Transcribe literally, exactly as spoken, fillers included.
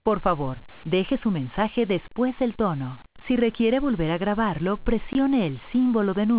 Por favor, deje su mensaje después del tono. Si requiere volver a grabarlo, presione el símbolo de nuevo.